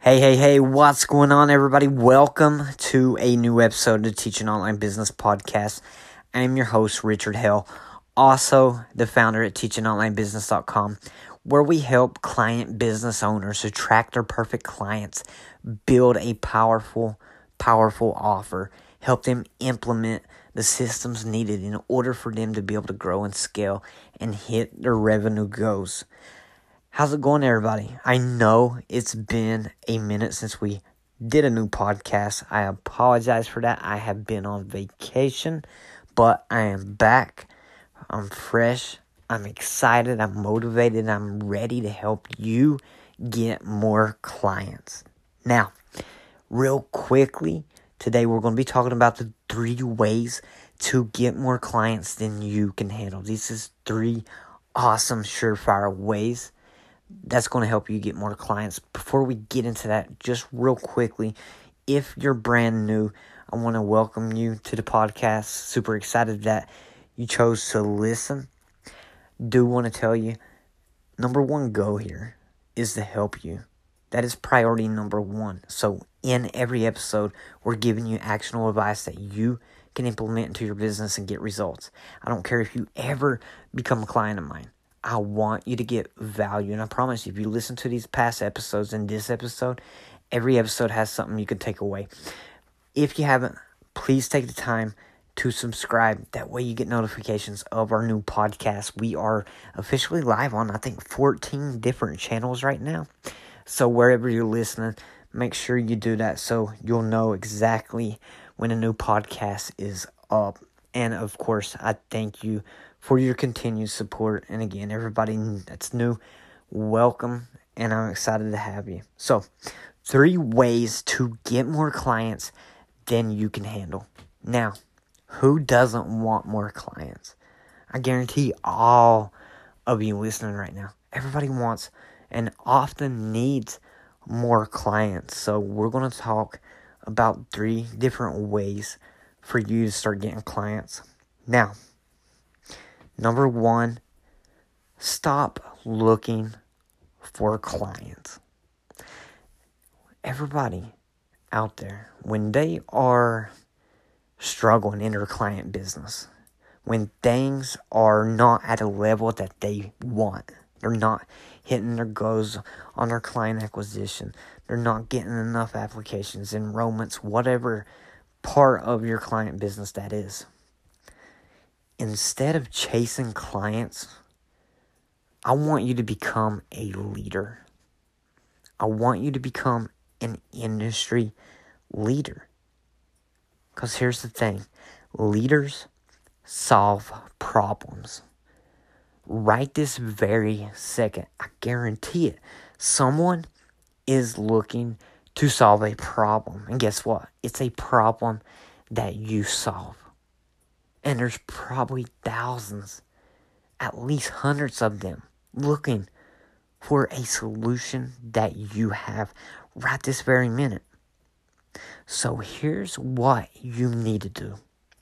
Hey, what's going on, everybody? Welcome to a new episode of Teaching Online Business Podcast. I'm your host, Richard Hell, also the founder at teachingonlinebusiness.com, where we help client business owners attract their perfect clients, build a powerful offer, help them implement the systems needed in order for them to be able to grow and scale and hit their revenue goals. How's it going, everybody? I know it's been a minute since we did a new podcast. I apologize for that. I have been on vacation, but I am back. I'm fresh. I'm excited. I'm motivated. I'm ready to help you get more clients. Now, real quickly, today we're going to be talking about the 3 ways to get more clients than you can handle. These is 3 awesome, surefire ways that's going to help you get more clients. Before we get into that, just real quickly, if you're brand new, I want to welcome you to the podcast. Super excited that you chose to listen. Do want to tell you, number 1 goal here is to help you. That is priority number 1. So in every episode, we're giving you actionable advice that you can implement into your business and get results. I don't care if you ever become a client of mine. I want you to get value. And I promise you, if you listen to these past episodes and this episode, every episode has something you can take away. If you haven't, please take the time to subscribe. That way you get notifications of our new podcast. We are officially live on, I think, 14 different channels right now. So wherever you're listening, make sure you do that so you'll know exactly when a new podcast is up. And of course, I thank you for your continued support. And again, everybody that's new, welcome. And I'm excited to have you. So, 3 ways to get more clients than you can handle. Now, who doesn't want more clients? I guarantee all of you listening right now, everybody wants and often needs more clients. So we're going to talk about 3 different ways for you to start getting clients. Now, number 1, stop looking for clients. Everybody out there, when they are struggling in their client business, when things are not at a level that they want, they're not hitting their goals on their client acquisition, they're not getting enough applications, enrollments, whatever part of your client business that is. Instead of chasing clients, I want you to become a leader. I want you to become an industry leader. Because here's the thing. Leaders solve problems. Right this very second, I guarantee it, someone is looking to solve a problem. And guess what? It's a problem that you solve. And there's probably thousands, at least hundreds of them, looking for a solution that you have right this very minute. So here's what you need to do.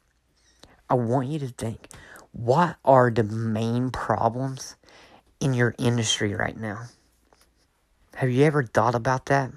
I want you to think, what are the main problems in your industry right now? Have you ever thought about that?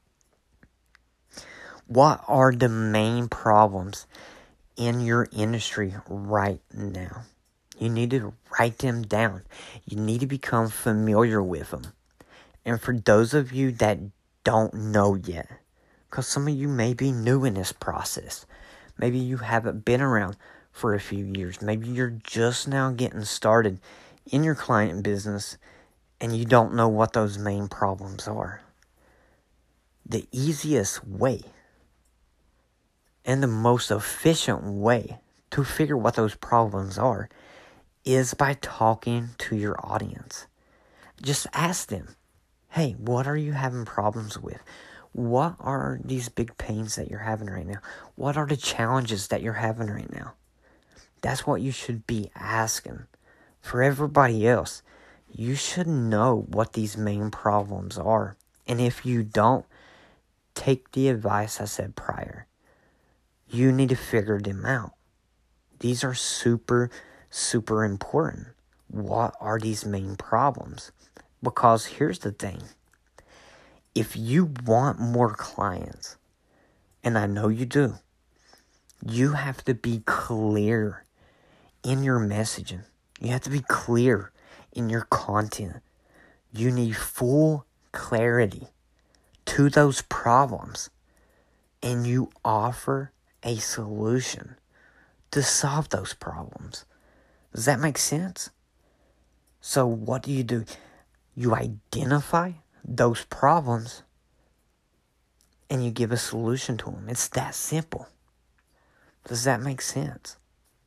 What are the main problems in your industry right now? You need to write them down. You need to become familiar with them. And for those of you that don't know yet, because some of you may be new in this process, maybe you haven't been around for a few years, maybe you're just now getting started in your client business and you don't know what those main problems are. The easiest way and the most efficient way to figure what those problems are is by talking to your audience. Just ask them, hey, what are you having problems with? What are these big pains that you're having right now? What are the challenges that you're having right now? That's what you should be asking. For everybody else, you should know what these main problems are. And if you don't, take the advice I said prior. You need to figure them out. These are super important. What are these main problems? Because here's the thing. if you want more clients, and I know you do, you have to be clear in your messaging. You have to be clear in your content. You need full clarity to those problems, and you offer a solution to solve those problems. Does that make sense? So what do? You identify those problems and you give a solution to them. It's that simple. Does that make sense?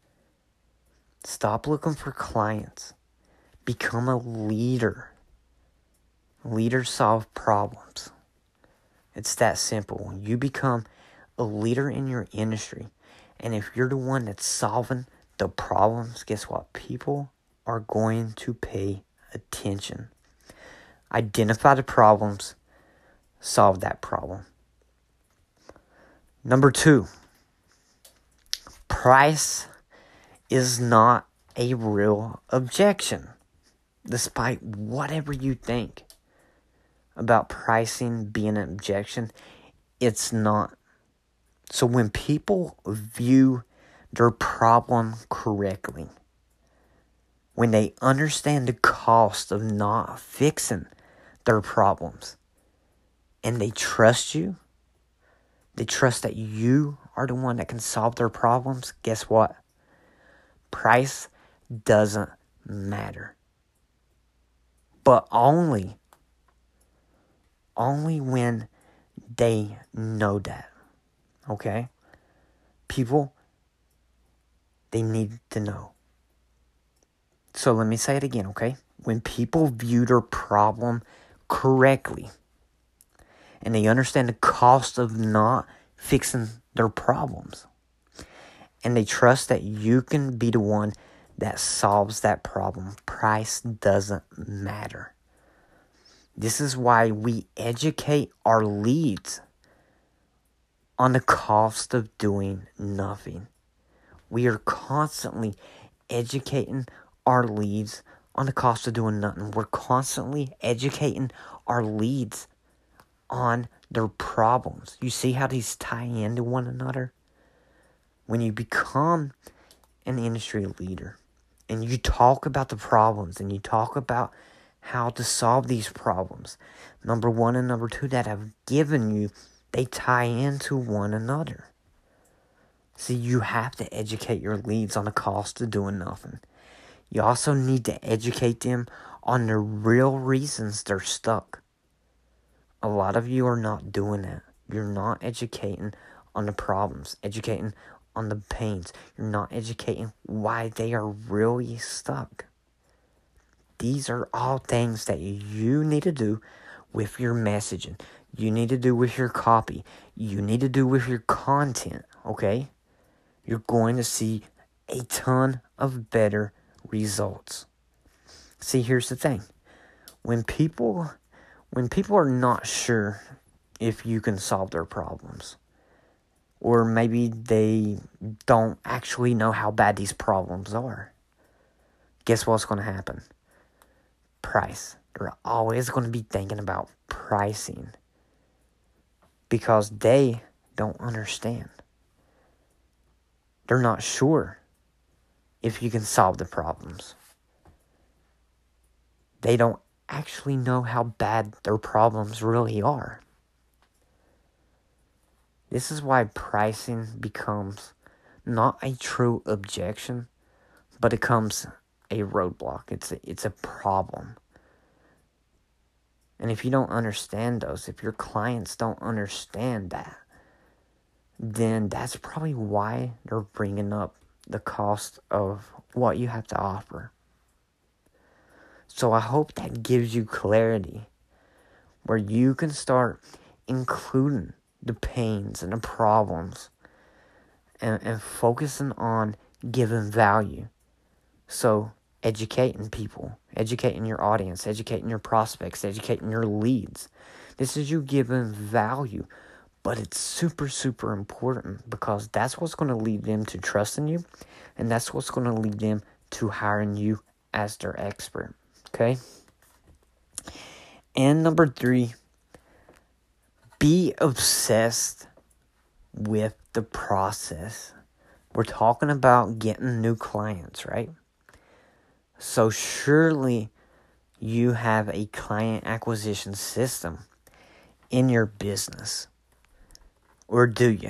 Stop looking for clients. Become a leader. Leaders solve problems. It's that simple. You become a leader in your industry. And if you're the one that's solving the problems, guess what? People are going to pay attention. Identify the problems. Solve that problem. Number 2. Price is not a real objection. Despite whatever you think about pricing being an objection, it's not. So when people view their problem correctly, when they understand the cost of not fixing their problems, and they trust you, they trust that you are the one that can solve their problems, guess what? Price doesn't matter. But only when they know that. Okay? People, they need to know. So let me say it again, okay? When people view their problem correctly, and they understand the cost of not fixing their problems, and they trust that you can be the one that solves that problem, price doesn't matter. This is why we educate our leads on the cost of doing nothing. We are constantly educating our leads on the cost of doing nothing. We're constantly educating our leads on their problems. You see how these tie into one another? When you become an industry leader and you talk about the problems and you talk about how to solve these problems, number 1 and number 2 that I've given you, they tie into one another. See, you have to educate your leads on the cost of doing nothing. You also need to educate them on the real reasons they're stuck. A lot of you are not doing that. You're not educating on the problems, educating on the pains. You're not educating why they are really stuck. These are all things that you need to do with your messaging. You need to do with your copy. You need to do with your content, okay? You're going to see a ton of better results. See, here's the thing. When people are not sure if you can solve their problems, or maybe they don't actually know how bad these problems are, guess what's going to happen? Price. They're always going to be thinking about pricing because they don't understand. They're not sure if you can solve the problems. They don't actually know how bad their problems really are. This is why pricing becomes not a true objection, but it becomes a roadblock. It's a problem. And if you don't understand those, if your clients don't understand that, then that's probably why they're bringing up the cost of what you have to offer. So I hope that gives you clarity where you can start including the pains and the problems and focusing on giving value. So educating people, educating your audience, educating your prospects, educating your leads. This is you giving value, but it's super, super important because that's what's going to lead them to trusting you, and that's what's going to lead them to hiring you as their expert, okay? And number 3, Be obsessed with the process. We're talking about getting new clients, right? So surely you have a client acquisition system in your business. Or do you?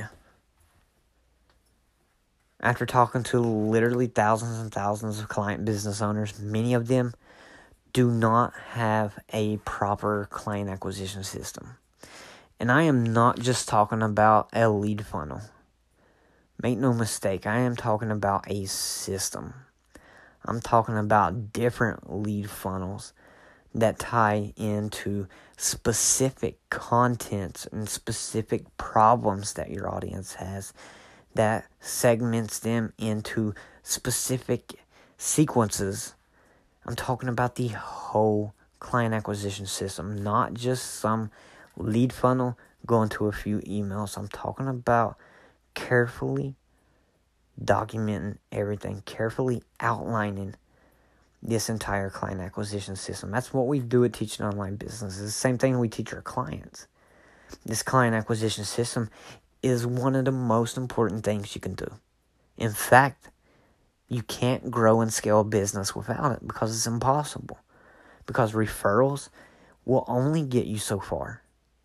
After talking to literally thousands and thousands of client business owners, many of them do not have a proper client acquisition system. And I am not just talking about a lead funnel. Make no mistake, I am talking about a system. I'm talking about different lead funnels that tie into specific contents and specific problems that your audience has, that segments them into specific sequences. I'm talking about the whole client acquisition system, not just some lead funnel going to a few emails. I'm talking about carefully documenting everything, carefully outlining this entire client acquisition system. That's what we do at Teaching Online Business. It's the same thing we teach our clients. This client acquisition system is one of the most important things you can do. In fact, you can't grow and scale a business without it because it's impossible. Because referrals will only get you so far.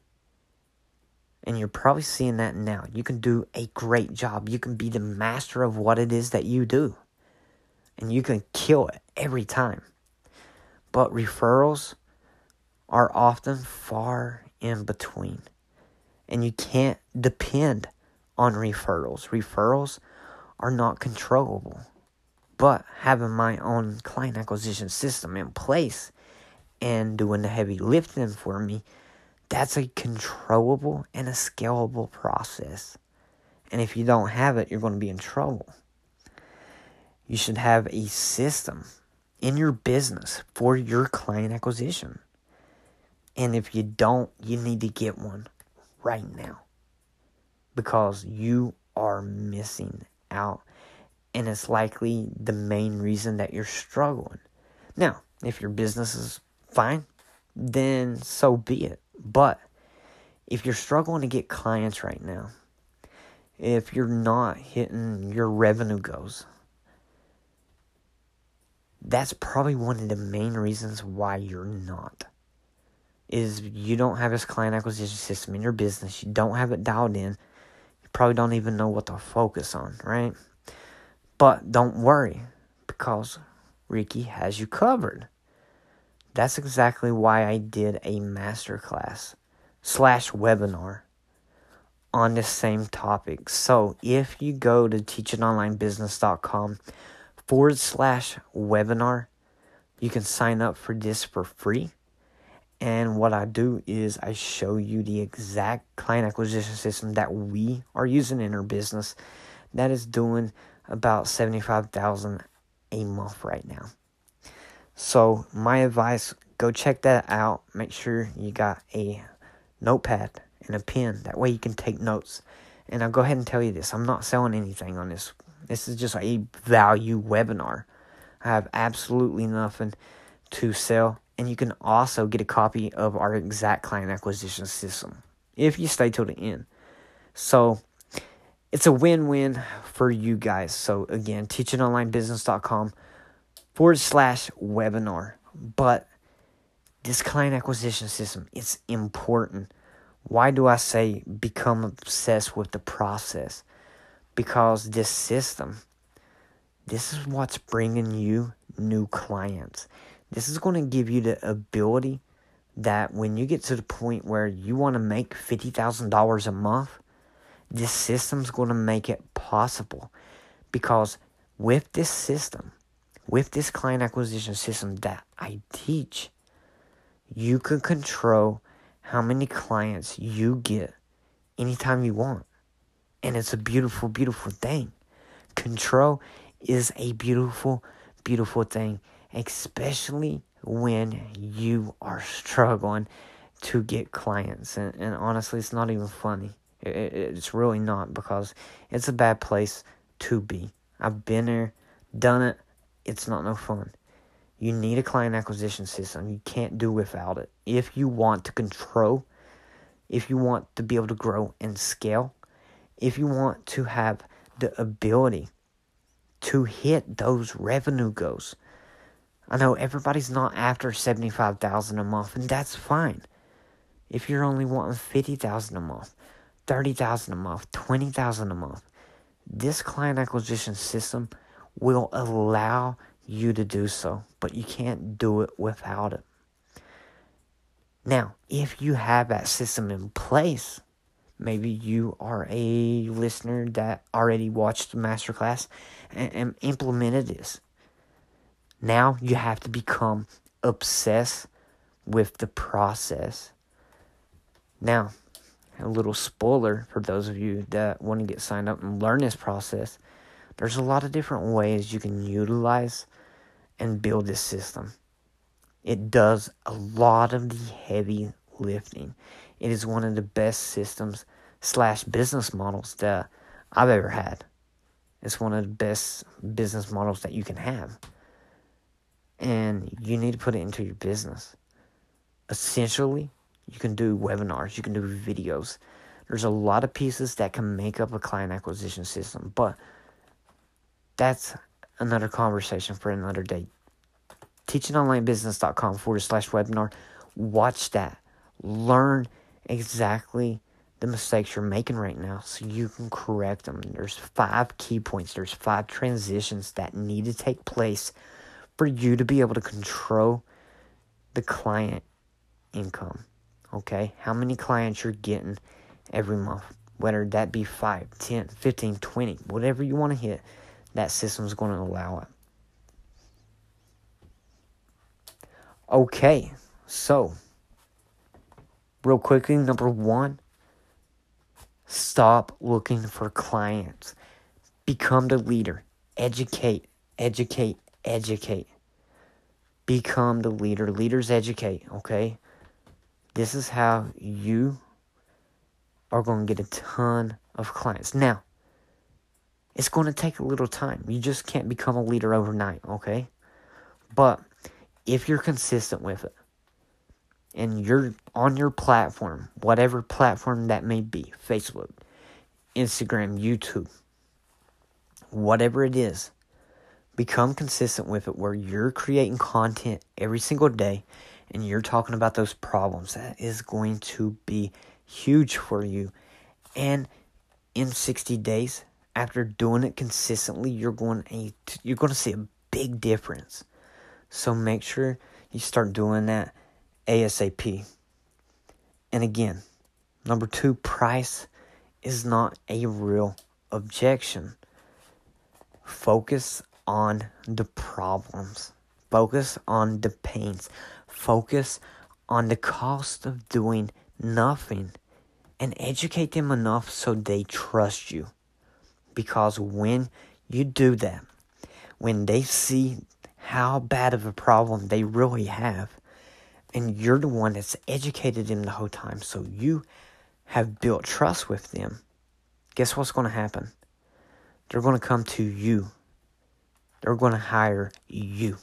And you're probably seeing that now. You can do a great job. You can be the master of what it is that you do. And you can kill it every time. But referrals are often far in between. And you can't depend on referrals. Referrals are not controllable. But having my own client acquisition system in place and doing the heavy lifting for me, that's a controllable and a scalable process. And if you don't have it, you're going to be in trouble. You should have a system in your business for your client acquisition. And if you don't, you need to get one right now. Because you are missing out. And it's likely the main reason that you're struggling. Now, if your business is fine, then so be it. But if you're struggling to get clients right now, if you're not hitting your revenue goals, that's probably one of the main reasons why you're not. Is you don't have this client acquisition system in your business. You don't have it dialed in. You probably don't even know what to focus on, right? But don't worry, because Ricky has you covered. That's exactly why I did a masterclass / webinar on this same topic. So if you go to teachingonlinebusiness.com /webinar, you can sign up for this for free. And what I do is I show you the exact client acquisition system that we are using in our business that is doing about $75,000 a month right now. So my advice, go check that out. Make sure you got a notepad and a pen. That way you can take notes. And I'll go ahead and tell you this. I'm not selling anything on this. This is just a value webinar. I have absolutely nothing to sell. And you can also get a copy of our exact client acquisition system if you stay till the end. So it's a win-win for you guys. So again, teachingonlinebusiness.com /webinar. But this client acquisition system, it's important. Why do I say become obsessed with the process? Because this system, this is what's bringing you new clients. This is going to give you the ability that when you get to the point where you want to make $50,000 a month, this system's going to make it possible. Because with this system, with this client acquisition system that I teach, you can control how many clients you get anytime you want. And it's a beautiful, beautiful thing. Control is a beautiful, beautiful thing, especially when you are struggling to get clients. And honestly, it's not even funny. It's really not, because it's a bad place to be. I've been there, done it. It's not no fun. You need a client acquisition system. You can't do without it. If you want to control, if you want to be able to grow and scale, if you want to have the ability to hit those revenue goals. I know everybody's not after $75,000 a month, and that's fine. If you're only wanting $50,000 a month, $30,000 a month, $20,000 a month, this client acquisition system will allow you to do so, but you can't do it without it. Now, if you have that system in place, maybe you are a listener that already watched the masterclass and implemented this. Now you have to become obsessed with the process. Now, a little spoiler for those of you that want to get signed up and learn this process. There's a lot of different ways you can utilize and build this system. It does a lot of the heavy lifting. It is one of the best systems / business models that I've ever had. It's one of the best business models that you can have. And you need to put it into your business. Essentially, you can do webinars, you can do videos. There's a lot of pieces that can make up a client acquisition system, but that's another conversation for another day. teachingonlinebusiness.com /webinar. Watch that. Learn exactly the mistakes you're making right now so you can correct them. There's 5 key points. There's 5 transitions that need to take place for you to be able to control the client income. Okay? How many clients you're getting every month. Whether that be 5, 10, 15, 20, whatever you want to hit, that system's going to allow it. Okay, so real quickly, number 1, stop looking for clients. Become the leader. Educate. Become the leader. Leaders educate, okay? This is how you are going to get a ton of clients. Now, it's going to take a little time. You just can't become a leader overnight, okay? But if you're consistent with it, and you're on your platform, whatever platform that may be, Facebook, Instagram, YouTube, whatever it is, become consistent with it where you're creating content every single day and you're talking about those problems. That is going to be huge for you. And in 60 days, after doing it consistently, you're going to see a big difference. So make sure you start doing that ASAP. And again, number 2, price is not a real objection. Focus on the problems. Focus on the pains. Focus on the cost of doing nothing. And educate them enough so they trust you. Because when you do that, when they see how bad of a problem they really have, and you're the one that's educated them the whole time, so you have built trust with them, guess what's going to happen? They're going to come to you. They're going to hire you.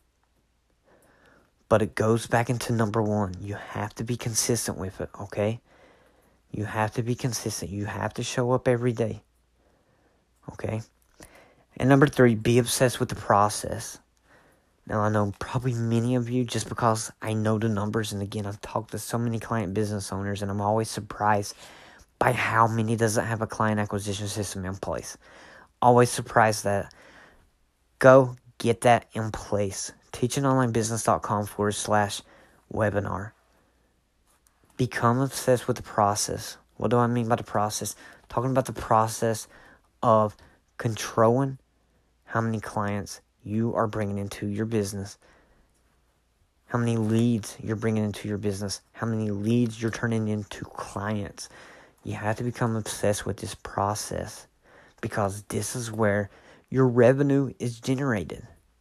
But it goes back into number 1. You have to be consistent with it, okay? You have to be consistent. You have to show up every day, okay? And number 3, be obsessed with the process. Now, I know probably many of you, just because I know the numbers, and again, I've talked to so many client business owners, and I'm always surprised by how many doesn't have a client acquisition system in place. Always surprised that. Go get that in place. teachingonlinebusiness.com /webinar. Become obsessed with the process. What do I mean by the process? Talking about the process of controlling how many clients you are bringing into your business, how many leads you're bringing into your business, how many leads you're turning into clients. You have to become obsessed with this process because this is where your revenue is generated.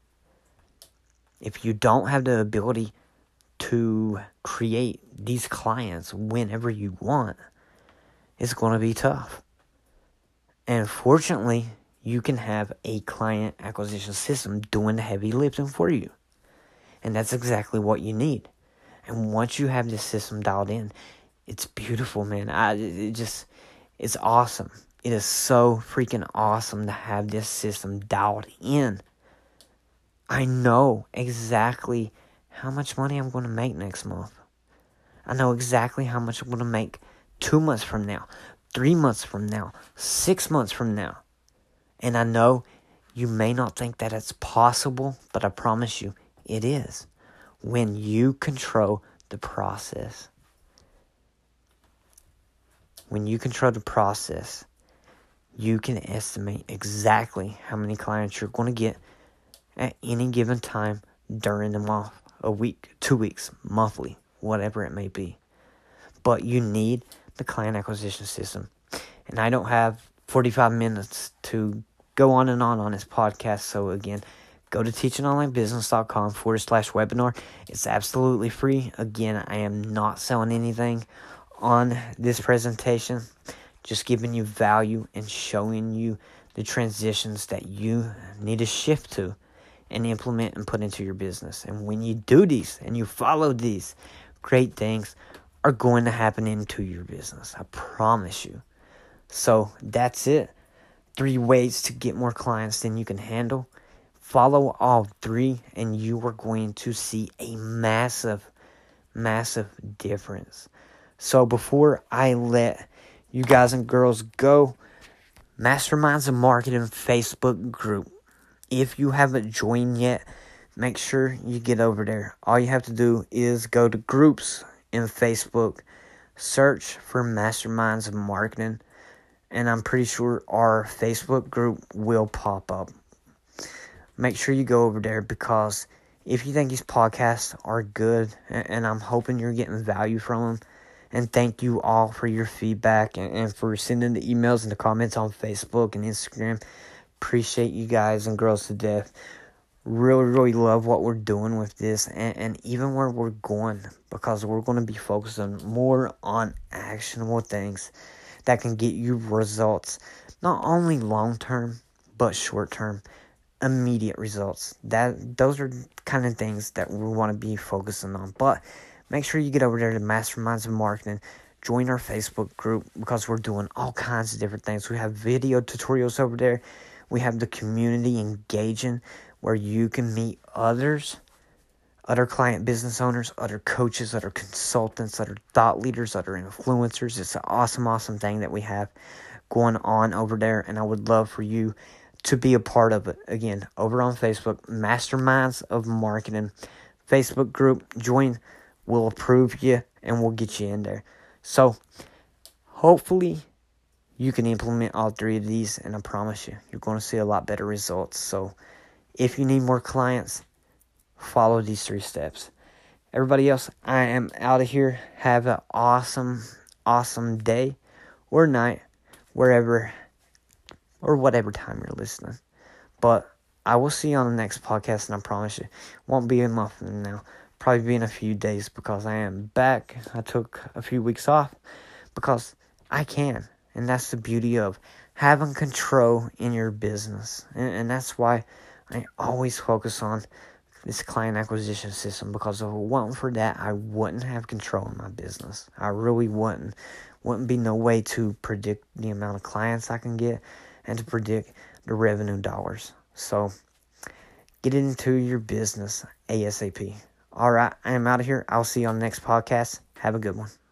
If you don't have the ability to create these clients whenever you want, it's going to be tough. And fortunately, you can have a client acquisition system doing the heavy lifting for you. And that's exactly what you need. And once you have this system dialed in, It's beautiful, man. It's awesome. It is so freaking awesome to have this system dialed in. I know exactly how much money I'm going to make next month. I know exactly how much I'm going to make 2 months from now, 3 months from now, 6 months from now. And I know you may not think that it's possible, but I promise you, it is. When you control the process. When you control the process, you can estimate exactly how many clients you're going to get at any given time during the month, a week, 2 weeks, monthly, whatever it may be. But you need the client acquisition system. And I don't have 45 minutes to go on this podcast. So again, go to teachingonlinebusiness.com/webinar. It's absolutely free. Again, I am not selling anything on this presentation, just giving you value and showing you the transitions that you need to shift to and implement and put into your business. And when you do these and you follow these, great things are going to happen into your business. I promise you. So that's it. 3 ways to get more clients than you can handle. Follow all 3 and you are going to see a massive, massive difference. So before I let you guys and girls go, Masterminds of Marketing Facebook group. If you haven't joined yet, make sure you get over there. All you have to do is go to groups in Facebook, search for Masterminds of Marketing, and I'm pretty sure our Facebook group will pop up. Make sure you go over there, because if you think these podcasts are good, and I'm hoping you're getting value from them, and thank you all for your feedback and for sending the emails and the comments on Facebook and Instagram. Appreciate you guys and girls to death. Really, really love what we're doing with this and even where we're going, because we're going to be focusing more on actionable things that can get you results, not only long-term, but short-term, immediate results. Those are kind of things that we want to be focusing on. But make sure you get over there to Masterminds of Marketing. Join our Facebook group, because we're doing all kinds of different things. We have video tutorials over there. We have the community engaging, where you can meet other client business owners, other coaches, other consultants, other thought leaders, other influencers. It's an awesome, awesome thing that we have going on over there, and I would love for you to be a part of it. Again, over on Facebook, Masterminds of Marketing Facebook group. Join. We'll approve you, and we'll get you in there. So, hopefully, you can implement all 3 of these, and I promise you're going to see a lot better results. So, if you need more clients, follow these 3 steps. Everybody else, I am out of here. Have an awesome, awesome day or night, wherever or whatever time you're listening. But I will see you on the next podcast, and I promise you, it won't be a month from now. Probably be in a few days, because I am back. I took a few weeks off because I can. And that's the beauty of having control in your business. And that's why I always focus on this client acquisition system, because if it wasn't for that, I wouldn't have control in my business. I really wouldn't. Wouldn't be no way to predict the amount of clients I can get and to predict the revenue dollars. So get it into your business ASAP. All right, I am out of here. I'll see you on the next podcast. Have a good one.